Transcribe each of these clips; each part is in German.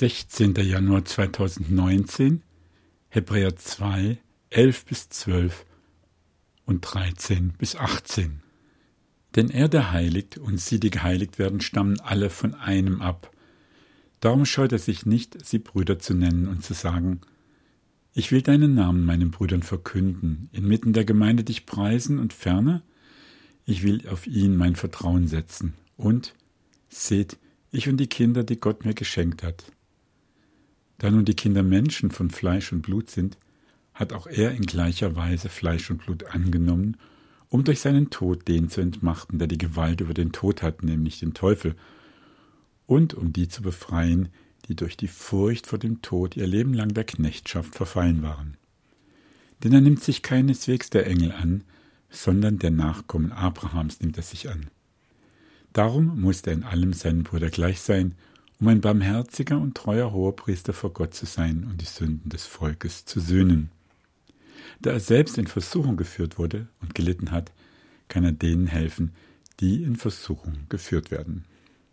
16. Januar 2019, Hebräer 2, 11-12 und 13-18. Denn er, der heiligt, und sie, die geheiligt werden, stammen alle von einem ab. Darum scheut er sich nicht, sie Brüder zu nennen und zu sagen: Ich will deinen Namen meinen Brüdern verkünden, inmitten der Gemeinde dich preisen und ferner, ich will auf ihn mein Vertrauen setzen. Und, seht, ich und die Kinder, die Gott mir geschenkt hat. Da nun die Kinder Menschen von Fleisch und Blut sind, hat auch er in gleicher Weise Fleisch und Blut angenommen, um durch seinen Tod den zu entmachten, der die Gewalt über den Tod hat, nämlich den Teufel, und um die zu befreien, die durch die Furcht vor dem Tod ihr Leben lang der Knechtschaft verfallen waren. Denn er nimmt sich keineswegs der Engel an, sondern der Nachkommen Abrahams nimmt er sich an. Darum musste er in allem seinen Bruder gleich sein, um ein barmherziger und treuer Hohepriester vor Gott zu sein und die Sünden des Volkes zu sühnen. Da er selbst in Versuchung geführt wurde und gelitten hat, kann er denen helfen, die in Versuchung geführt werden.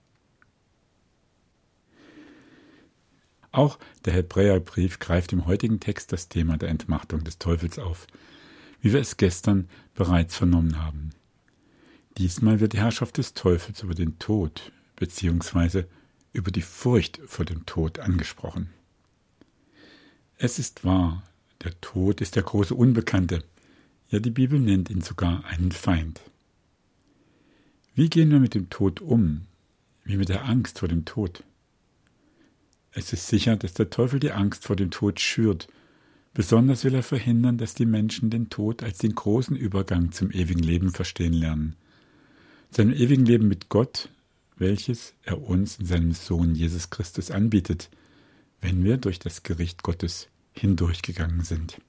Auch der Hebräerbrief greift im heutigen Text das Thema der Entmachtung des Teufels auf, wie wir es gestern bereits vernommen haben. Diesmal wird die Herrschaft des Teufels über den Tod bzw. über die Furcht vor dem Tod angesprochen. Es ist wahr, der Tod ist der große Unbekannte, ja, die Bibel nennt ihn sogar einen Feind. Wie gehen wir mit dem Tod um, wie mit der Angst vor dem Tod? Es ist sicher, dass der Teufel die Angst vor dem Tod schürt. Besonders will er verhindern, dass die Menschen den Tod als den großen Übergang zum ewigen Leben verstehen lernen. Seinem ewigen Leben mit Gott, welches er uns in seinem Sohn Jesus Christus anbietet, wenn wir durch das Gericht Gottes hindurchgegangen sind.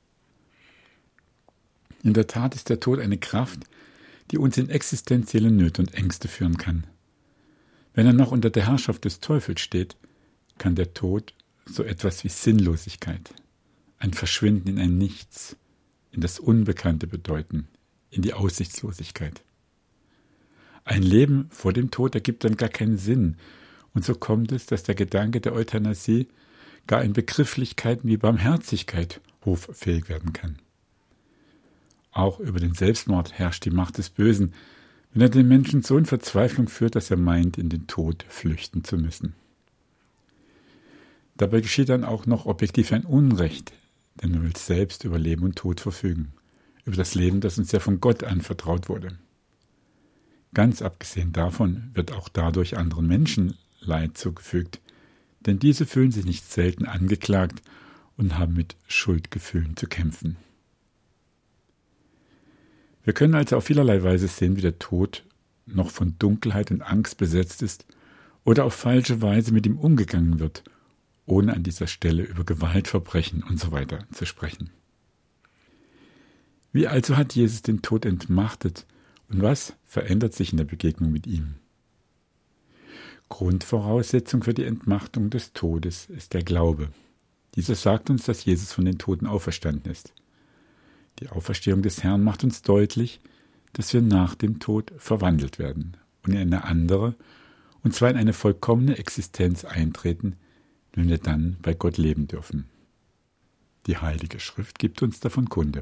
In der Tat ist der Tod eine Kraft, die uns in existenzielle Nöte und Ängste führen kann. Wenn er noch unter der Herrschaft des Teufels steht, kann der Tod so etwas wie Sinnlosigkeit, ein Verschwinden in ein Nichts, in das Unbekannte bedeuten, in die Aussichtslosigkeit. Ein Leben vor dem Tod ergibt dann gar keinen Sinn, und so kommt es, dass der Gedanke der Euthanasie gar in Begrifflichkeiten wie Barmherzigkeit hoffähig werden kann. Auch über den Selbstmord herrscht die Macht des Bösen, wenn er den Menschen so in Verzweiflung führt, dass er meint, in den Tod flüchten zu müssen. Dabei geschieht dann auch noch objektiv ein Unrecht, denn er will selbst über Leben und Tod verfügen, über das Leben, das uns ja von Gott anvertraut wurde. Ganz abgesehen davon wird auch dadurch anderen Menschen Leid zugefügt, denn diese fühlen sich nicht selten angeklagt und haben mit Schuldgefühlen zu kämpfen. Wir können also auf vielerlei Weise sehen, wie der Tod noch von Dunkelheit und Angst besetzt ist oder auf falsche Weise mit ihm umgegangen wird, ohne an dieser Stelle über Gewaltverbrechen usw. zu sprechen. Wie also hat Jesus den Tod entmachtet und was verändert sich in der Begegnung mit ihm? Grundvoraussetzung für die Entmachtung des Todes ist der Glaube. Dieser sagt uns, dass Jesus von den Toten auferstanden ist. Die Auferstehung des Herrn macht uns deutlich, dass wir nach dem Tod verwandelt werden und in eine andere, und zwar in eine vollkommene Existenz eintreten, wenn wir dann bei Gott leben dürfen. Die Heilige Schrift gibt uns davon Kunde.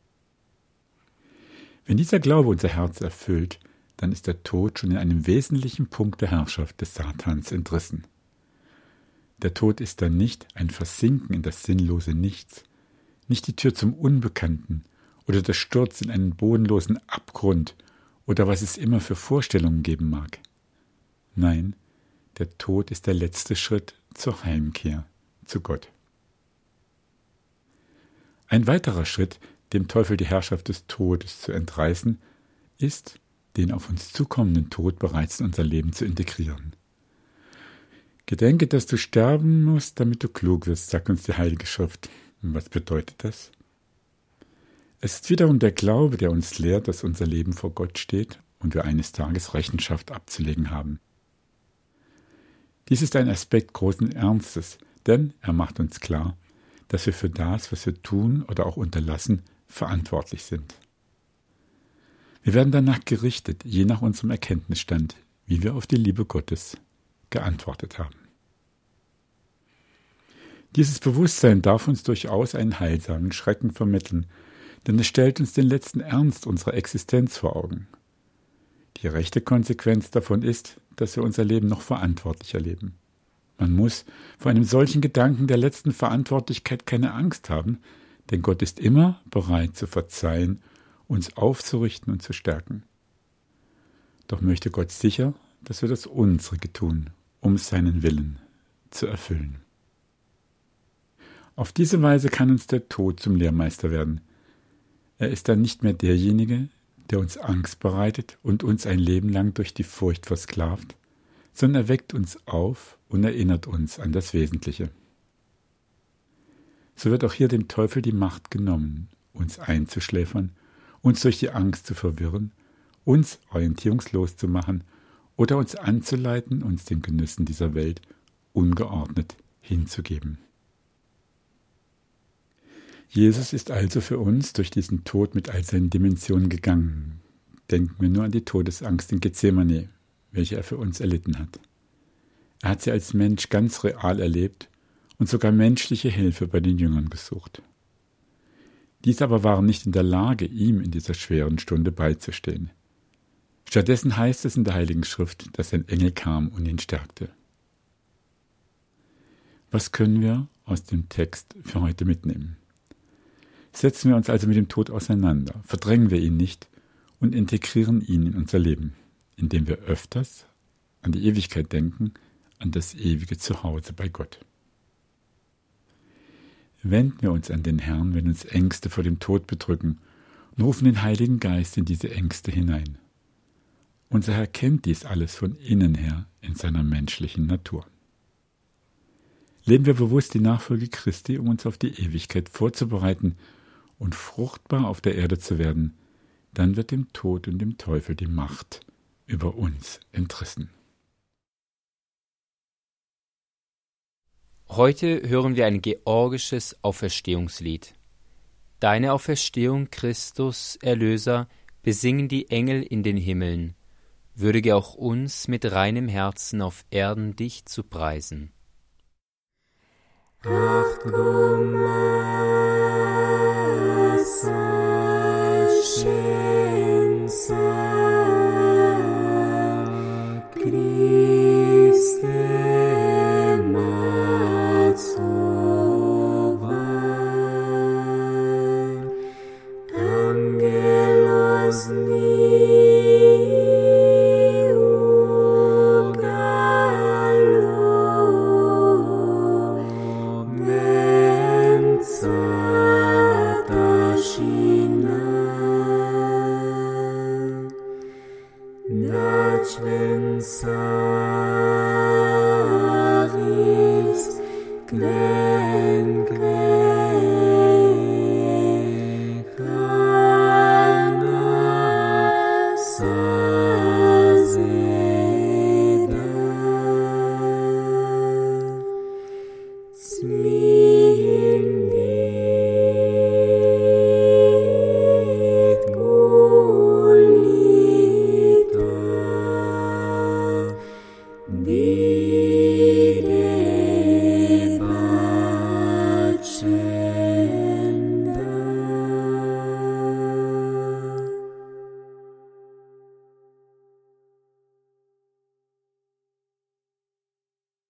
Wenn dieser Glaube unser Herz erfüllt, dann ist der Tod schon in einem wesentlichen Punkt der Herrschaft des Satans entrissen. Der Tod ist dann nicht ein Versinken in das sinnlose Nichts, nicht die Tür zum Unbekannten oder der Sturz in einen bodenlosen Abgrund oder was es immer für Vorstellungen geben mag. Nein, der Tod ist der letzte Schritt zur Heimkehr zu Gott. Ein weiterer Schritt, dem Teufel die Herrschaft des Todes zu entreißen, ist, den auf uns zukommenden Tod bereits in unser Leben zu integrieren. Gedenke, dass du sterben musst, damit du klug wirst, sagt uns die Heilige Schrift. Und was bedeutet das? Es ist wiederum der Glaube, der uns lehrt, dass unser Leben vor Gott steht und wir eines Tages Rechenschaft abzulegen haben. Dies ist ein Aspekt großen Ernstes, denn er macht uns klar, dass wir für das, was wir tun oder auch unterlassen, verantwortlich sind. Wir werden danach gerichtet, je nach unserem Erkenntnisstand, wie wir auf die Liebe Gottes geantwortet haben. Dieses Bewusstsein darf uns durchaus einen heilsamen Schrecken vermitteln, denn es stellt uns den letzten Ernst unserer Existenz vor Augen. Die rechte Konsequenz davon ist, dass wir unser Leben noch verantwortlicher leben. Man muss vor einem solchen Gedanken der letzten Verantwortlichkeit keine Angst haben, denn Gott ist immer bereit zu verzeihen, uns aufzurichten und zu stärken. Doch möchte Gott sicher, dass wir das Unsrige tun, um seinen Willen zu erfüllen. Auf diese Weise kann uns der Tod zum Lehrmeister werden. Er ist dann nicht mehr derjenige, der uns Angst bereitet und uns ein Leben lang durch die Furcht versklavt, sondern er weckt uns auf und erinnert uns an das Wesentliche. So wird auch hier dem Teufel die Macht genommen, uns einzuschläfern, uns durch die Angst zu verwirren, uns orientierungslos zu machen oder uns anzuleiten, uns den Genüssen dieser Welt ungeordnet hinzugeben. Jesus ist also für uns durch diesen Tod mit all seinen Dimensionen gegangen. Denken wir nur an die Todesangst in Gethsemane, welche er für uns erlitten hat. Er hat sie als Mensch ganz real erlebt und sogar menschliche Hilfe bei den Jüngern gesucht. Diese aber waren nicht in der Lage, ihm in dieser schweren Stunde beizustehen. Stattdessen heißt es in der Heiligen Schrift, dass ein Engel kam und ihn stärkte. Was können wir aus dem Text für heute mitnehmen? Setzen wir uns also mit dem Tod auseinander, verdrängen wir ihn nicht und integrieren ihn in unser Leben, indem wir öfters an die Ewigkeit denken, an das ewige Zuhause bei Gott. Wenden wir uns an den Herrn, wenn uns Ängste vor dem Tod bedrücken, und rufen den Heiligen Geist in diese Ängste hinein. Unser Herr kennt dies alles von innen her in seiner menschlichen Natur. Leben wir bewusst die Nachfolge Christi, um uns auf die Ewigkeit vorzubereiten und fruchtbar auf der Erde zu werden, dann wird dem Tod und dem Teufel die Macht über uns entrissen. Heute hören wir ein georgisches Auferstehungslied. Deine Auferstehung, Christus, Erlöser, besingen die Engel in den Himmeln. Würdige auch uns mit reinem Herzen auf Erden dich zu preisen. Be